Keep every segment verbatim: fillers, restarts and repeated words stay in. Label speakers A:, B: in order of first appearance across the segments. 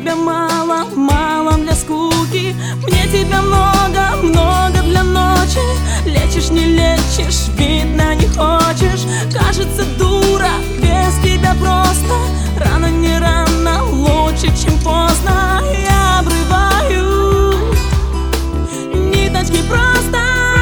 A: тебя мало, мало для скуки. Мне тебя много, много для ночи. Лечишь, не лечишь, видно не хочешь. Кажется, дура, без тебя просто. Рано не рано, лучше, чем поздно. Я обрываю ниточки просто.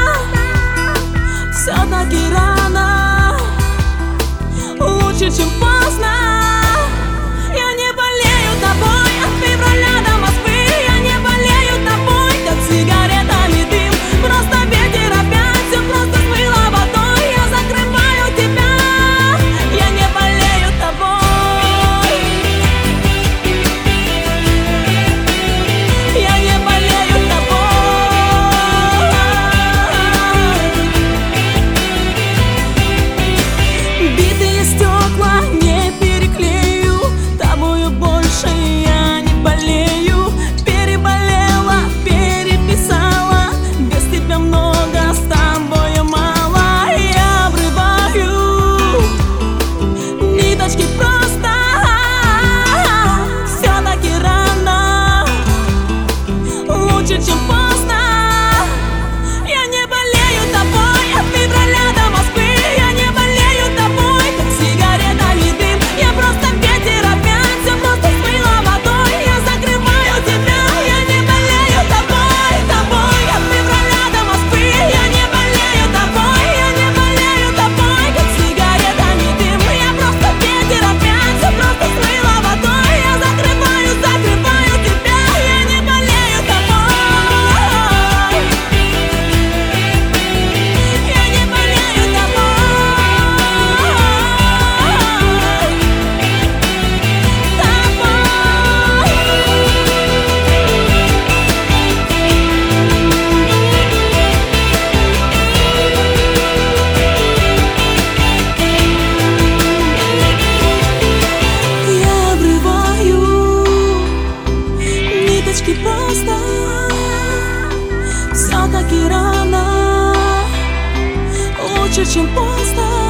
A: Все-таки рано, лучше, чем поздно. Я не болею тобой от февраля до Москвы. Я не болею тобой, как сигаретами дым. Просто ветер опять все просто смыло водой. Я закрываю тебя, я не болею тобой. Я не болею тобой. Битые стекла не переклею, тобою больше я не болею. Переболела, переписала, без тебя много, с тобою мало. Я обрываю ниточки просто. Все-таки рано, лучше, чем поздно. Я не болею тобой от февраля до Москвы. Я не болею тобой, как сигаретами дым. Я просто ветер опять все просто смыло водой. Я закрываю тебя, я не болею тобой, тобой от февраля до Москвы. Я не болею тобой, я не болею тобой, как сигаретами дым. Я просто ветер опять все просто смыло водой. Я закрываю, закрываю тебя, я не болею тобой. Я не болею тобой. Я обрываю ниточки просто. Все-таки рано, лучше, чем поздно.